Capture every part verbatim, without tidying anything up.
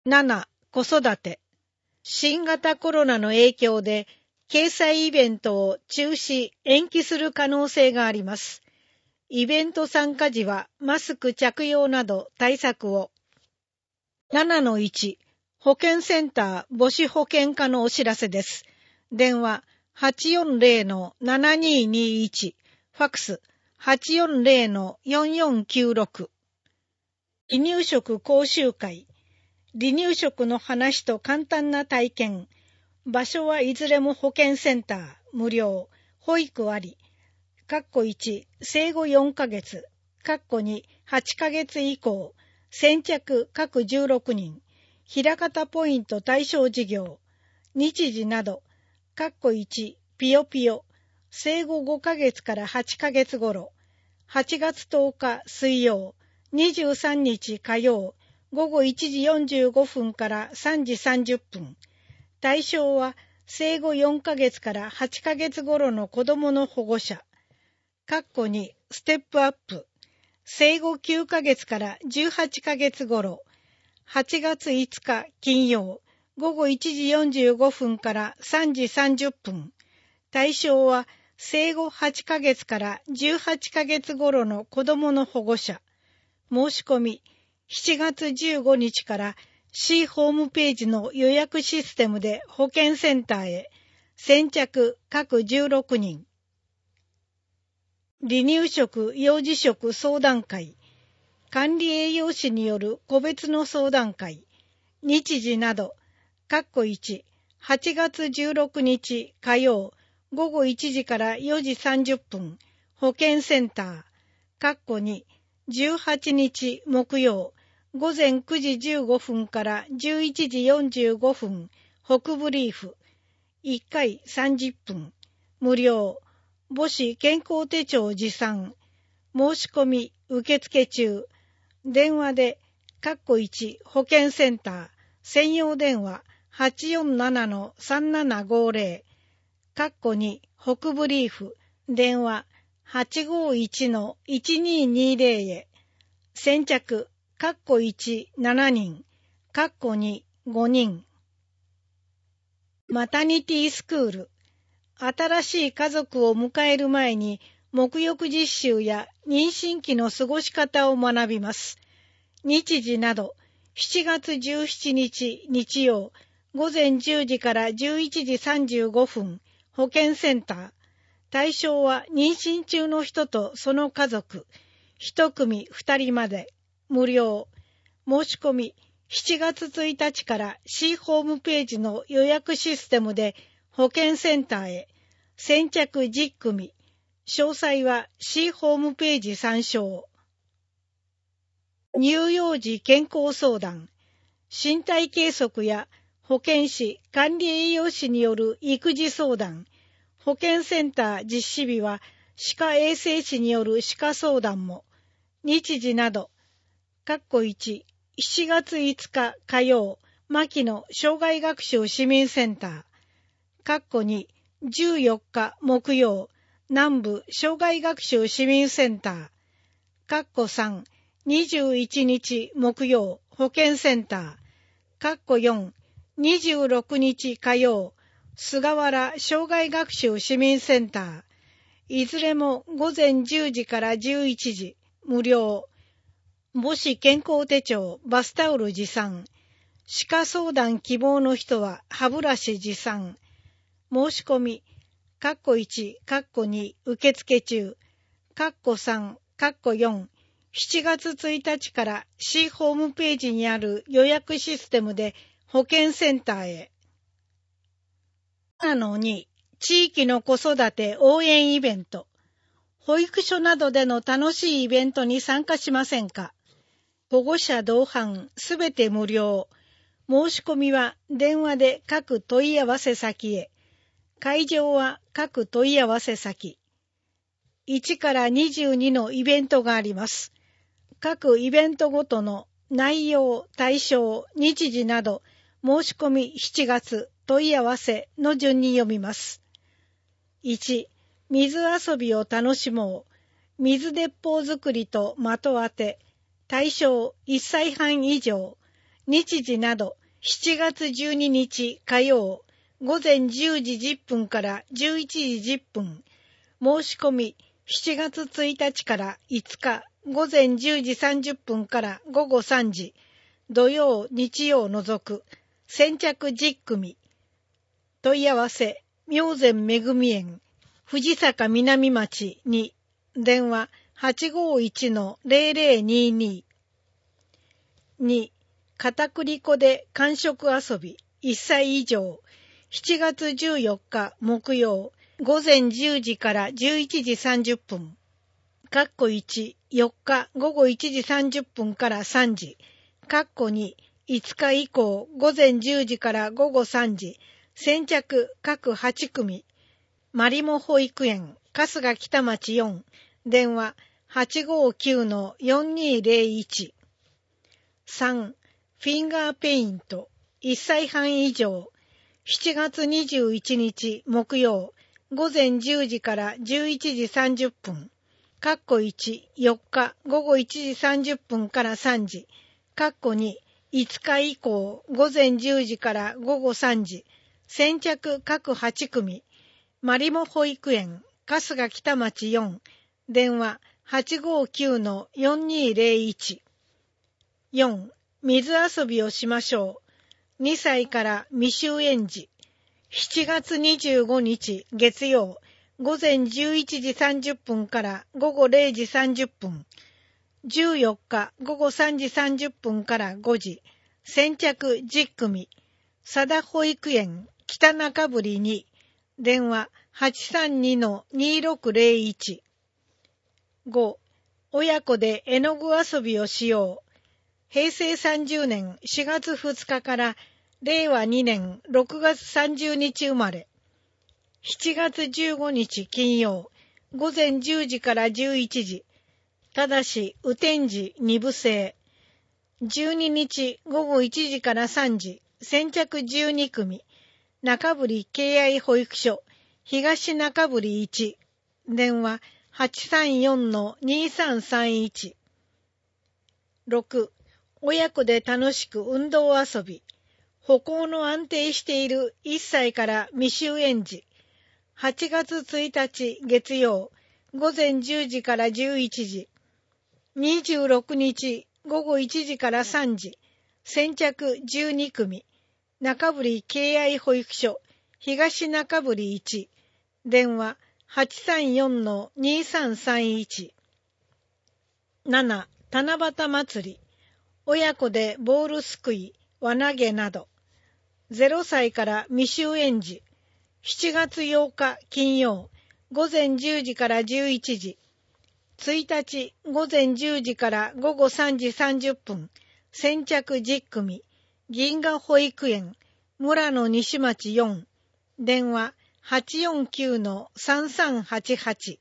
なな、子育て。新型コロナの影響で、掲載イベントを中止、延期する可能性があります。イベント参加時はマスク着用など対策を。ななのいち、保健センター母子保健課のお知らせです。電話 はちよんぜろのななににいち、ファックス はちよんぜろのよんよんきゅうろく。離乳食講習会。離乳食の話と簡単な体験。場所はいずれも保健センター、無料、保育あり。かっこいち、生後よんかげつ、かっこに、はちかげつ以降、先着各じゅうろくにん、平方ポイント対象事業、日時など、かっこいち、ピヨピヨ、生後ごかげつからはちかげつ頃、はちがつとおか水曜、にじゅうさんにち火曜、ごごいちじよんじゅうごふんからさんじさんじゅっぷん。対象は生後よんかげつからはちかげつ頃の子どもの保護者。かっこにステップアップ。生後きゅうかげつからじゅうはちかげつ頃。はちがついつか金曜。ごごいちじよんじゅうごふんからさんじさんじゅっぷん。対象は生後はちかげつからじゅうはちかげつ頃の子どもの保護者。申し込みしちがつじゅうごにちから市ホームページの予約システムで保健センターへ。先着各じゅうろくにん。離乳食・幼児食相談会。管理栄養士による個別の相談会。日時など。かっこいち、はちがつじゅうろくにち火曜、ごごいちじからよじさんじゅっぷん。保健センター。かっこに、じゅうはちにち木曜、ごぜんくじじゅうごふんからじゅういちじよんじゅうごふん。北部リーフ。いっかいさんじゅっぷん。無料。母子健康手帳持参。申し込み受付中。電話で、かっこいち保健センター。専用電話 はちよんななのさんななごぜろ。かっこに北部リーフ。電話 はちごいちのいちににぜろ へ。先着、かっこいち、ななにん、かっこに、ごにん。マタニティスクール。新しい家族を迎える前に、沐浴実習や妊娠期の過ごし方を学びます。日時など、しちがつじゅうしちにち日曜、ごぜんじゅうじからじゅういちじさんじゅうごふん、保健センター。対象は妊娠中の人とその家族。一組二人まで。無料。申し込みしちがつついたちから市ホームページの予約システムで保健センターへ。先着じゅっくみ。詳細は市ホームページ参照。乳幼児健康相談。身体計測や保健師、管理栄養士による育児相談。保健センター実施日は歯科衛生士による歯科相談も。日時など。かっこいち、しちがついつか火曜、牧野障害学習市民センター。かっこに、じゅうよっか木曜、南部障害学習市民センター。かっこさん、にじゅういちにち木曜、保健センター。かっこよん、にじゅうろくにち火曜、菅原障害学習市民センター。いずれもごぜんじゅうじからじゅういちじ、無料。母子健康手帳、バスタオル持参。歯科相談希望の人は歯ブラシ持参。申し込み、かっこいち、かっこに、受付中。かっこさん、かっこよん、しちがつついたちから市ホームページにある予約システムで保健センターへ。なのに、地域の子育て応援イベント。保育所などでの楽しいイベントに参加しませんか？保護者同伴すべて無料。申し込みは電話で各問い合わせ先へ。会場は各問い合わせ先。いちからにじゅうにのイベントがあります。各イベントごとの内容、対象、日時など申し込みしちがつ問い合わせの順に読みます。いち、水遊びを楽しもう。水鉄砲作りと的当て。対象いっさいはん以上。 日時などしちがつじゅうににち火曜午前じゅうじじゅっぷんからじゅういちじじゅっぷん、申し込みしちがつついたちからいつか午前じゅうじさんじゅっぷんから午後さんじ、土曜日曜除く先着じゅっくみ。問い合わせ明前めぐみ園藤坂南町に電話 はちごいちのゼロゼロにに。に片栗粉で間食遊びいっさい以上しちがつじゅうよっか木曜午前じゅうじからじゅういちじさんじゅっぷん、かっこいち、よっか午後いちじさんじゅっぷんからさんじ、かっこに、いつか以降午前じゅうじから午後さんじ、先着各はちくみ、まりも保育園、春日北町よん、電話 はちごきゅうのよんにーゼロいち。さん. フィンガーペイント、いっさいはん以上、しちがつにじゅういちにち木曜、午前じゅうじからじゅういちじさんじゅっぷん、かっこいち、よっか午後いちじさんじゅっぷんからさんじ、かっこに、いつか以降午前じゅうじから午後さんじ、先着各はちくみ、まりも保育園、春日北町よん、電話 はちごきゅうのよんにーゼロいち。よん. 水遊びをしましょう。にさいから未就園児。しちがつにじゅうごにち月曜、午前じゅういちじさんじゅっぷんから午後れいじさんじゅっぷん。じゅうよっか午後さんじさんじゅっぷんからごじ、先着じゅっくみ。佐田保育園北中堀に、電話 はちさんにのにろくゼロいち。ご. 親子で絵の具遊びをしよう。へいせいさんじゅうねんしがつふつかかられいわにねんろくがつさんじゅうにち生まれ。しちがつじゅうごにち金曜、午前じゅうじからじゅういちじ。ただし、雨天時にぶ制。じゅうににち午後いちじからさんじ、先着じゅうにくみ。中堀敬愛保育所、東中堀いち。電話 はちさんよんのにさんさんいち。ろく. 親子で楽しく運動遊び。歩行の安定しているいっさいから未就園児。はちがつついたち月曜、午前じゅうじからじゅういちじ。にじゅうろくにち午後いちじからさんじ。先着じゅうにくみ。中堀敬愛保育所、東中堀いち。電話 はちさんよんのにさんさんいち。なな. 七夕祭り。親子でボールすくい、輪投げなど。ゼロさいから未就園児。しちがつようか金曜、午前じゅうじからじゅういちじ。ついたち午前じゅうじから午後さんじさんじゅっぷん。先着じゅっくみ。銀河保育園、村野西町よん。電話 はちよんきゅうのさんさんはちはち。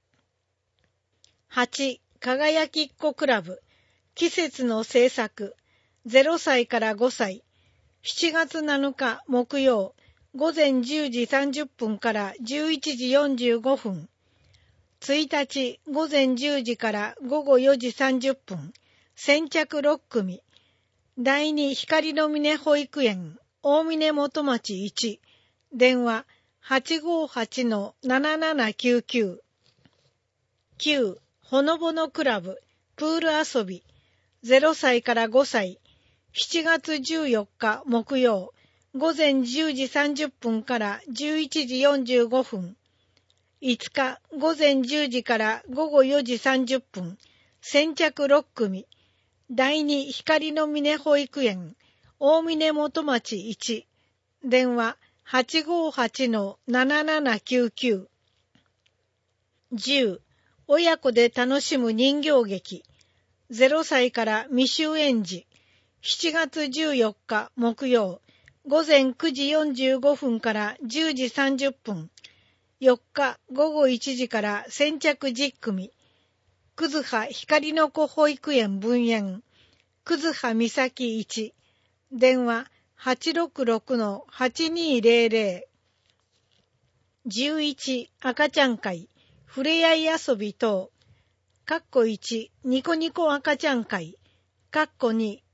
はち. 輝きっ子クラブ。季節の制作。ゼロさいからごさい。しちがつなのか木曜、午前じゅうじさんじゅっぷんからじゅういちじよんじゅうごふん。ついたち午前じゅうじから午後よじさんじゅっぷん。先着ろっくみ。だいに光の峰保育園、大峰元町いち。電話 はちごはちのななななきゅうきゅう。きゅう. ほのぼのクラブ、プール遊び。ゼロさいからごさい。しちがつじゅうよっか木曜、午前じゅうじさんじゅっぷんからじゅういちじよんじゅうごふん。いつか午前じゅうじから午後よじさんじゅっぷん。先着ろっくみ。だいに光の峰保育園、大峰元町いち。電話 はちごはちのななななきゅうきゅう。じゅう. 親子で楽しむ人形劇。ゼロさいから未就園児。しちがつじゅうよっか木曜、午前くじよんじゅうごふんからじゅうじさんじゅっぷん。よっか午後いちじから先着じゅっくみ。くずは光の子保育園分園、くずはみさきいち。電話 はちろくろくのはちにーゼロゼロ。じゅういち. 赤ちゃん会、ふれあい遊び等。かっこいち、ニコニコ赤ちゃん会。かっこに、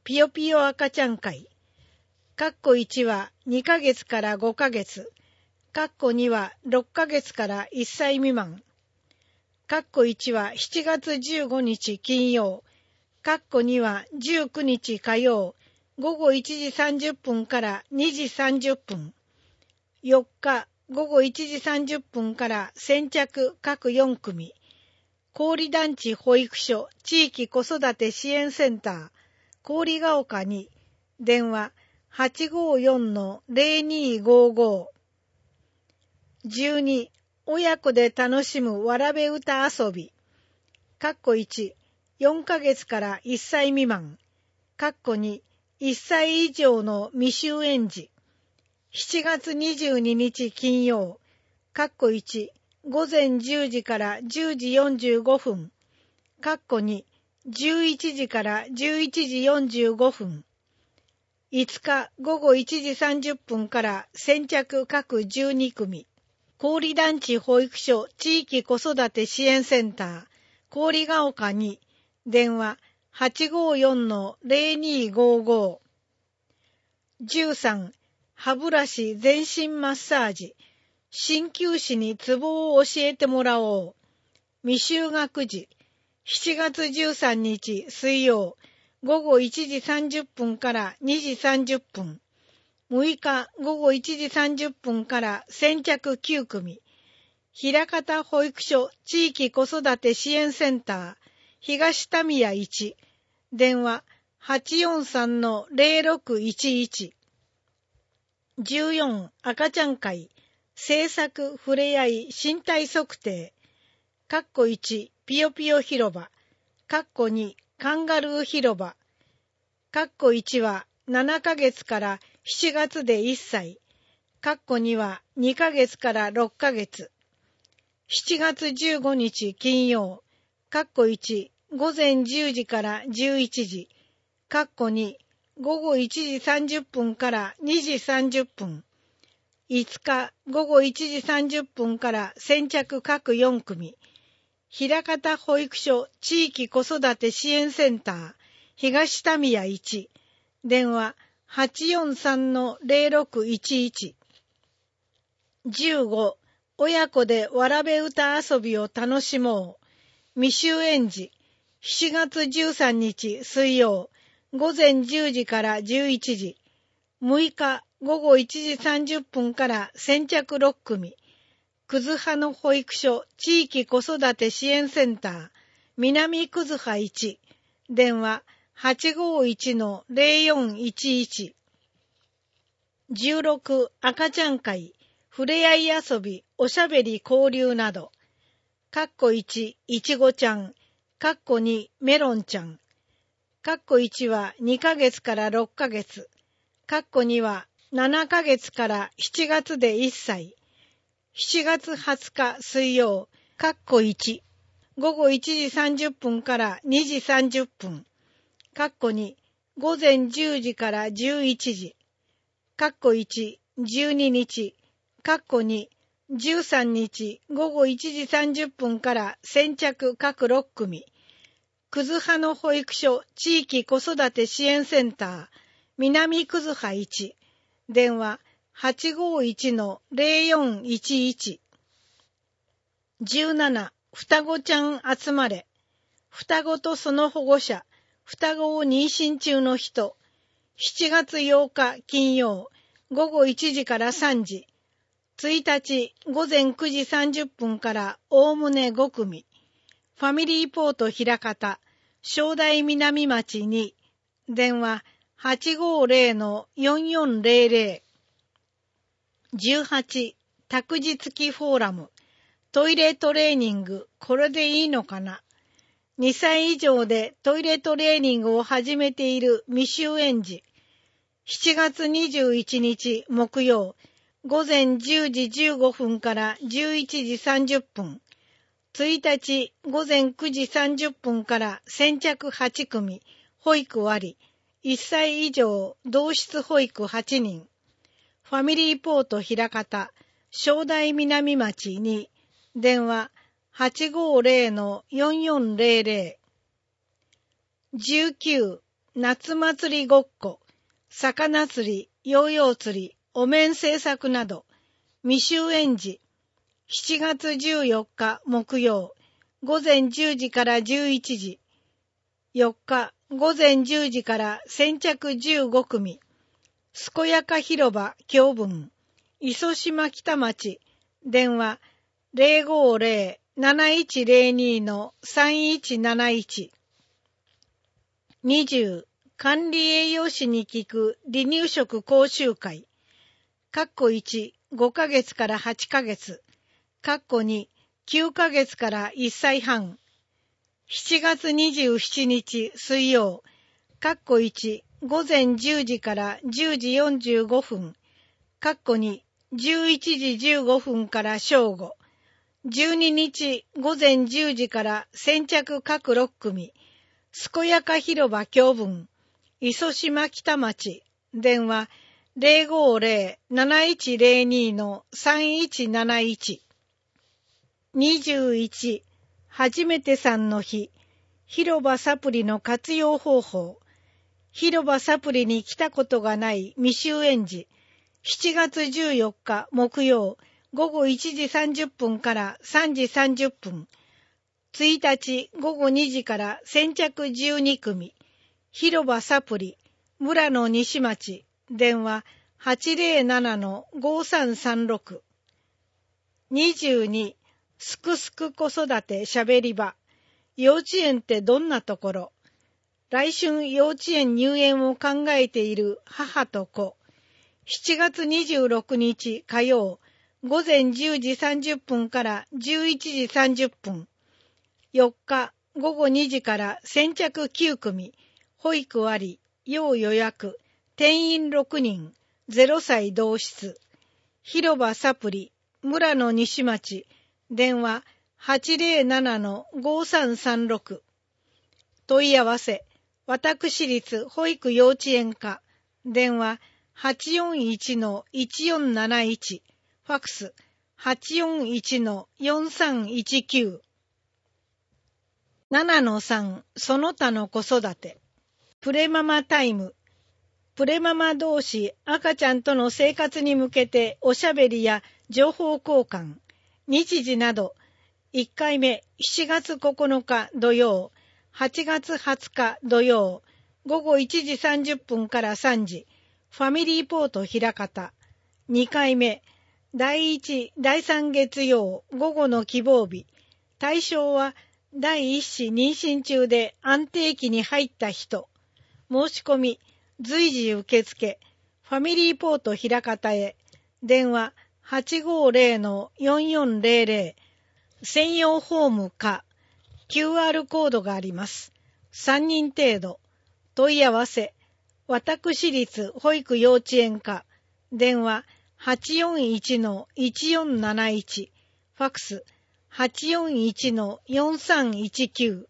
ぴよぴよ赤ちゃん会。カッコいちはにかげつからごかげつ。カッコにはろっかげつからいっさい未満。カッコいちはしちがつじゅうごにち金曜。カッコにはじゅうくにち火曜。ごごいちじさんじゅっぷんからにじさんじゅっぷん。よっかごごいちじさんじゅっぷんから先着各よんくみ。郡団地保育所地域子育て支援センター郡ヶ丘に電話 はちごよんのぜろにごご。じゅうに親子で楽しむわらべ歌遊び。カッコいち、よんかげつからいっさい未満。カッコに、いっさい以上の未就園児。しちがつにじゅうににち金曜。カッコいち、ごぜんじゅうじからじゅうじよんじゅうごふん。カッコに、じゅういちじからじゅういちじよんじゅうごふん。いつかごごいちじさんじゅっぷんから先着各じゅうにくみ。郡団地保育所地域子育て支援センター郡ヶ丘に電話 はちごよんのぜろにごご。じゅうさん歯ブラシ全身マッサージ。鍼灸師にツボを教えてもらおう。未就学児。しちがつじゅうさんにち水曜。ごごいちじさんじゅっぷんからにじさんじゅっぷん。むいかごごいちじさんじゅっぷんから先着きゅうくみ。枚方保育所地域子育て支援センター東田宮いち。電話 はちよんさんのぜろろくいちいち。じゅうよん赤ちゃん会。制作ふれあい身体測定。カッコいちぴよぴよ広場。カッコにカンガルー広場。カッコいちはななかげつからしちがつでいっさい。カッコにはにかげつからろっかげつ。しちがつじゅうごにち金曜。カッコいちごぜんじゅうじからじゅういちじ。カッコにごごいちじさんじゅっぷんからにじさんじゅっぷん。いつかごごいちじさんじゅっぷんから先着各よんくみ。枚方保育所地域子育て支援センター東田宮いち。電話 はちよんさんのぜろろくいちいち。じゅうご親子でわらべ歌遊びを楽しもう。未就園児。しちがつじゅうさんにち水曜。ごぜんじゅうじからじゅういちじ。むいかごごいちじさんじゅっぷんから先着ろっくみ。くずはの保育所地域子育て支援センター南くずはいち。電話 はちごいちのぜろよんいちいち。じゅうろく赤ちゃん会。ふれあい遊びおしゃべり交流など。カッコいちいちごちゃん。カッコにメロンちゃん。カッコいちはにかげつからろっかげつ。カッコにはななかげつからしちがつでいっさい。しちがつはつか水曜。カッコいち。ごごいちじさんじゅっぷんからにじさんじゅっぷん。カッコにごぜんじゅうじからじゅういちじ。カッコいち、じゅうににち。カッコに、じゅうさんにちごごいちじさんじゅっぷんから先着各ろっくみ。くずはの保育所地域子育て支援センター南くずはいち。電話 はちごいちのぜろよんいちいち。じゅうなな双子ちゃん集まれ。双子とその保護者。双子を妊娠中の人。しちがつようか金曜。ごごいちじからさんじ。ついたちごぜんくじさんじゅっぷんからおおむねごくみ。ファミリーポート枚方正代南町に電話 はちごぜろのよんよんぜろぜろ。じゅうはち託児付きフォーラムトイレトレーニングこれでいいのかな。にさい以上でトイレトレーニングを始めている未就園児。しちがつにじゅういちにち木曜。ごぜんじゅうじじゅうごふんからじゅういちじさんじゅっぷん。ついたちごぜんくじさんじゅっぷんから先着はちくみ。保育あり。いっさい以上同室保育はちにん。ファミリーポート枚方正代南町に電話 はちごぜろのよんよんぜろぜろ。じゅうきゅう夏祭りごっこ、魚釣り、ヨーヨー釣り、お面制作など、未就園児、しちがつじゅうよっか木曜、午前じゅうじからじゅういちじ、よっか午前じゅうじから先着じゅうごくみ、健やか広場教文、磯島北町、電話 ゼロごゼロ なないちゼロに のさんいちなないち。にじゅう管理栄養士に聞く離乳食講習会。かっこいち、ごかげつからはちかげつ。かっこに、きゅうかげつからいっさいはん。しちがつにじゅうしちにち水曜。かっこいち、午前じゅうじからじゅうじよんじゅうごふん。かっこに、じゅういちじじゅうごふんから正午。じゅうににち午前じゅうじから先着各ろっくみ。健やか広場教文。磯島北町。電話 ゼロごゼロ なないちゼロに のさんいちなないち。にじゅういち初めてさんの日。広場サプリの活用方法。広場サプリに来たことがない未就園児。しちがつじゅうよっか木曜、午後いちじさんじゅっぷんからさんじさんじゅっぷん。ついたち午後にじから先着じゅうにくみ。広場サプリ、村野西町、電話 はちゼロなな のごさんさんろく。にじゅうにすくすく子育てしゃべり場。幼稚園ってどんなところ？来春幼稚園入園を考えている母と子。しちがつにじゅうろくにち火曜、午前じゅうじさんじゅっぷんからじゅういちじさんじゅっぷん。よっか午後にじから先着きゅうくみ。保育あり、要予約。定員ろくにん。ゼロさい同室。広場サプリ、村野西町。電話 はちゼロなな のごさんさんろく。問い合わせ、私立保育幼稚園課。電話 はちよんいちのいちよんなないち。ファックス はちよんいちのよんさんいちきゅう。ななのさん、その他の子育て。プレママタイム。プレママ同士、赤ちゃんとの生活に向けておしゃべりや情報交換、日時など、いっかいめしちがつここのか土曜、はちがつはつか土曜、午後いちじさんじゅっぷんからさんじ、ファミリーポート枚方。にかいめ、だいいち、だいさん月曜、午後の希望日。対象は、第一子妊娠中で安定期に入った人。申し込み、随時受付、ファミリーポート枚方へ。電話 はちごゼロのよんよんゼロゼロ。専用フォームか キューアール コードがあります。さんにん程度。問い合わせ、私立保育幼稚園課。電話 はちよんいちのいちよんなないち。ファックス はちよんいちのよんさんいちきゅう。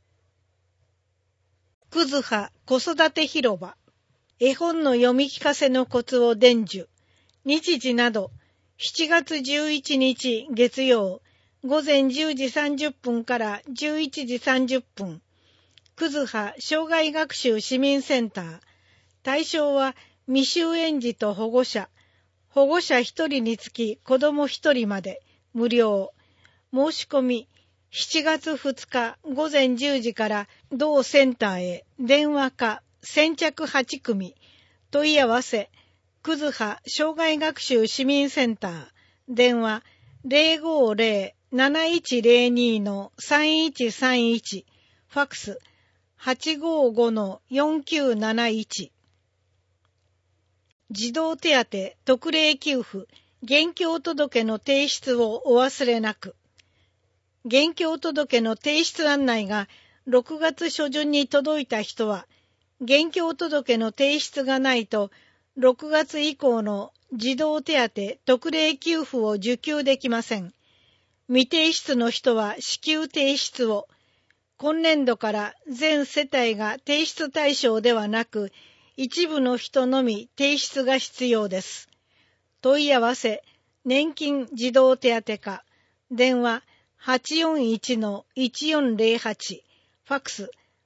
くずは子育て広場。絵本の読み聞かせのコツを伝授。日時など、しちがつじゅういちにち月曜、午前じゅうじさんじゅっぷんからじゅういちじさんじゅっぷん。くずは障害学習市民センター。対象は未就園児と保護者。保護者ひとりにつき子どもひとりまで無料。申し込み、しちがつふつか午前じゅうじから同センターへ電話か先着はちくみ。問い合わせ、くずは障害学習市民センター。電話ゼロごゼロ なないちゼロにのさんいちさんいち。ファックスはちごごのよんきゅうなないち。児童手当特例給付、現況届の提出をお忘れなく。現況届の提出案内がろくがつしょじゅんに届いた人は、現況届の提出がないと、ろくがつ以降の児童手当特例給付を受給できません。未提出の人は至急提出を。今年度から全世帯が提出対象ではなく、一部の人のみ提出が必要です。問い合わせ、年金児童手当課。電話はちよんいちのいちよんゼロはち。ファックス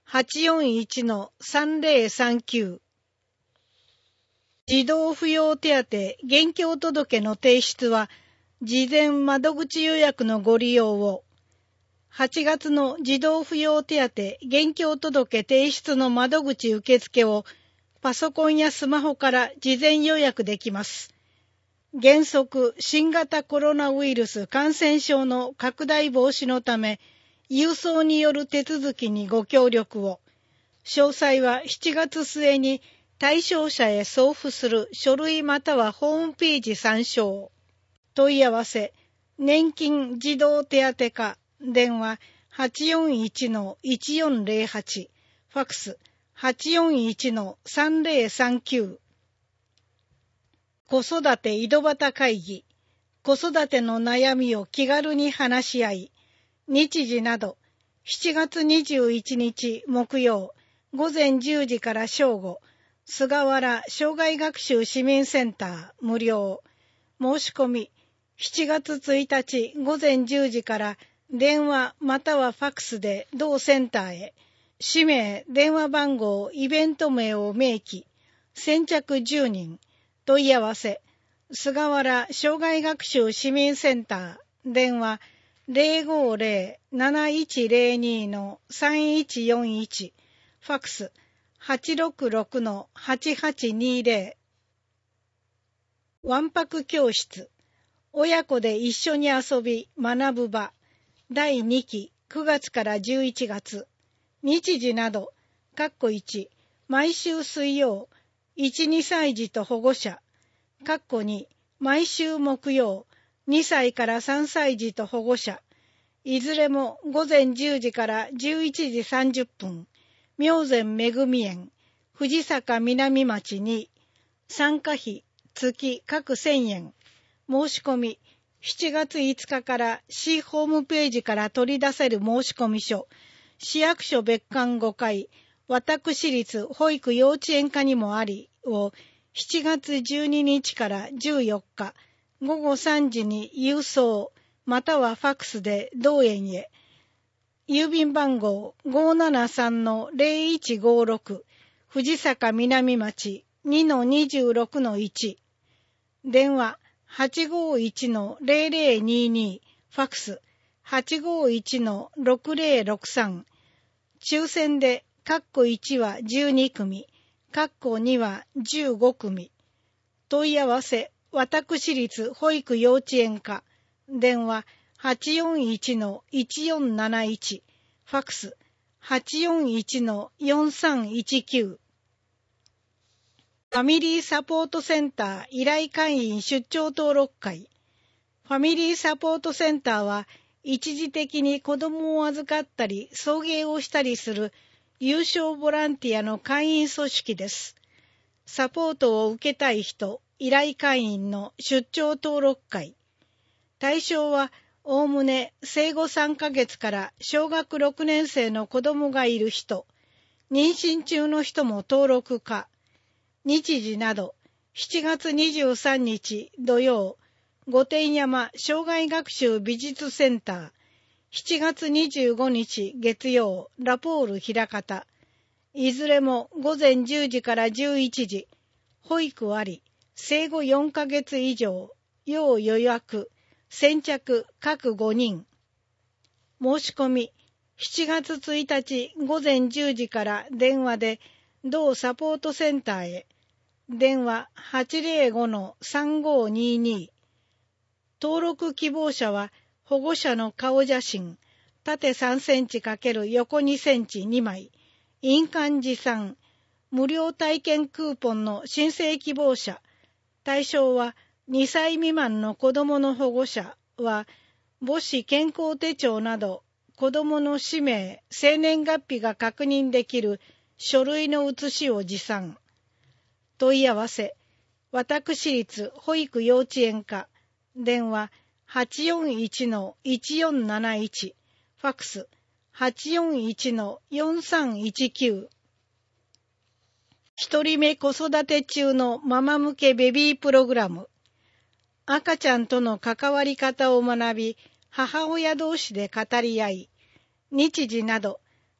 はちよんいちのさんぜろさんきゅう。児童扶養手当現況届の提出は、事前窓口予約のご利用を、はちがつの児童扶養手当現況届提出の窓口受付を、パソコンやスマホから事前予約できます。原則、新型コロナウイルス感染症の拡大防止のため、郵送による手続きにご協力を。詳細はしちがつ末に対象者へ送付する書類またはホームページ参照。問い合わせ、年金児童手当課、電話 はちよんいちのいちよんぜろはち、ファックス はちよんいちのさんぜろさんきゅう。子育て井戸端会議、子育ての悩みを気軽に話し合い、日時など、しちがつにじゅういちにち木曜、ごぜんじゅうじから正午、菅原障害学習市民センター無料。申し込み、しちがつついたちごぜんじゅうじから電話またはファックスで同センターへ、氏名、電話番号、イベント名を明記、先着じゅうにん、問い合わせ、菅原障害学習市民センター、電話 ぜろごぜろ なないちぜろに のさんいちよんいち、ファックス はちろくろくのはちはちにぜろ。わんぱく教室、親子で一緒に遊び学ぶ場、だいにきくがつからじゅういちがつ、日時など、かっこいち、毎週水曜、いち、にさい児と保護者、かっこに、毎週木曜、にさいからさんさい児と保護者、いずれもごぜんじゅうじからじゅういちじさんじゅっぷん、明前めぐみ園、藤坂南町に、参加費、月各せんえん、申し込み、しちがついつかから市ホームページから取り出せる申込書、市役所別館ごかい、私立保育幼稚園課にもありを、しちがつじゅうににちからじゅうよっか、ごごさんじに郵送、またはファックスで同園へ。郵便番号 ごーななさんのぜろいちごろく、藤坂南町 にのにじゅうろくのいち。電話 はちごいちのぜろぜろにに、ファックス はちごいちのろくぜろろくさん。抽選で、カッコいちはじゅうにくみ、カッコにはじゅうごくみ。問い合わせ、私立保育幼稚園課、電話 はちよんいちのいちよんなないち、ファックス はちよんいちのよんさんいちきゅう。ファミリーサポートセンター依頼会員出張登録会。ファミリーサポートセンターは、一時的に子供を預かったり送迎をしたりする有償ボランティアの会員組織です。サポートを受けたい人、依頼会員の出張登録会。対象は、おおむね生後さんかげつから小学ろくねんせいの子供がいる人、妊娠中の人も登録可。日時など、しちがつにじゅうさんにち土曜、御殿山障害学習美術センター、しちがつにじゅうごにち月曜、ラポール枚方。いずれもごぜんじゅうじからじゅういちじ、保育あり、生後よんかげつ以上、要予約、先着各ごにん。申し込み、しちがつついたちごぜんじゅうじから電話で、同サポートセンターへ、電話 はちぜろごのさんごにに。登録希望者は、保護者の顔写真、縦さんセンチ×横にセンチにまい、印鑑持参、無料体験クーポンの申請希望者、対象はにさい未満の子どもの保護者は、母子健康手帳など、子どもの氏名、生年月日が確認できる書類の写しを持参。問い合わせ、私立保育幼稚園課、電話 はちよんいちのいちよんなないち、ファックス はちよんいちのよんさんいちきゅう。一人目子育て中のママ向けベビープログラム。赤ちゃんとの関わり方を学び、母親同士で語り合い、日時など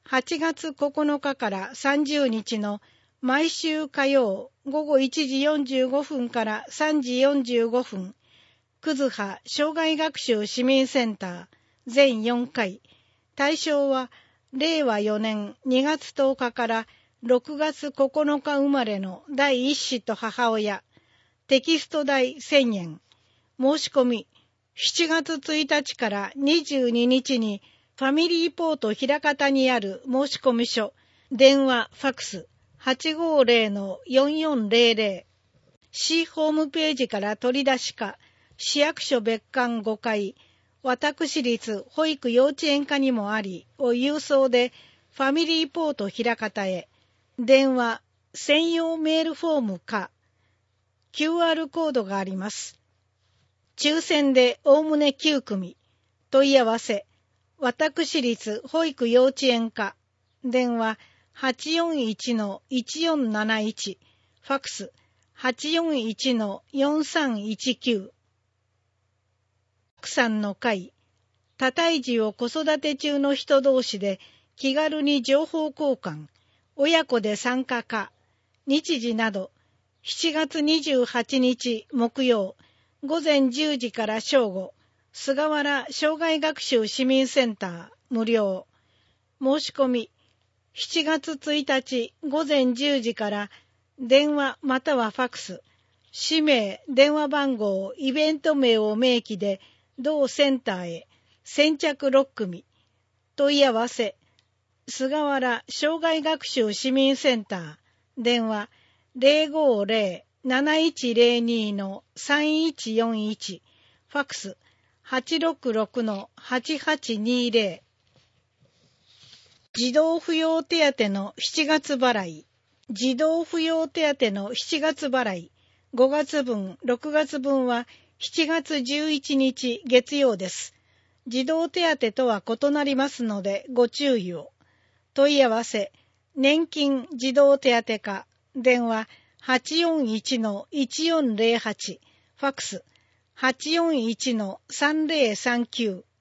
はちがつここのかからさんじゅうにちの毎週火曜ごごいちじよんじゅうごふんからさんじよんじゅうごふん、くずは障害学習市民センター全よんかい、対象はれいわよねんにがつとおかからろくがつここのか生まれの第一子と母親、テキスト代せんえん、申し込みしちがつついたちからにじゅうににちにファミリーポート枚方にある申込書、電話、ファクス はちごーぜろ よんよんぜろぜろ、市ホームページから取り出しか、市役所別館ごかい、私立保育幼稚園課にもあり、を郵送でファミリーポート枚方へ、電話、専用メールフォームか、キューアール コードがあります。抽選でおおむねきゅうくみ、問い合わせ、私立保育幼稚園課、電話 はちよんいちのいちよんなないち、ファクス はちよんいちのよんさんいちきゅう。奥さんの会、多胎児を子育て中の人同士で気軽に情報交換、親子で参加か、日時など、しちがつにじゅうはちにち木曜、ごぜんじゅうじから正午、菅原障害学習市民センター無料。申し込み、しちがつついたちごぜんじゅうじから電話またはファクス、氏名、電話番号、イベント名を明記で同センターへ先着ろっくみ。問い合わせ、菅原障害学習市民センター、電話 ぜろごーぜろ なないちぜろに のさんいちよんいち、ファクス はちろくろくのはちはちにぜろ。児童扶養手当のしちがつ払い、児童扶養手当のしちがつ払い、ごがつぶん、ろくがつぶんはしちがつじゅういちにち月曜です。児童手当とは異なりますのでご注意を。問い合わせ、年金児童手当課、電話 はちよんいちのいちよんぜろはち、ファクス はちよんいちのさんぜろさんきゅう。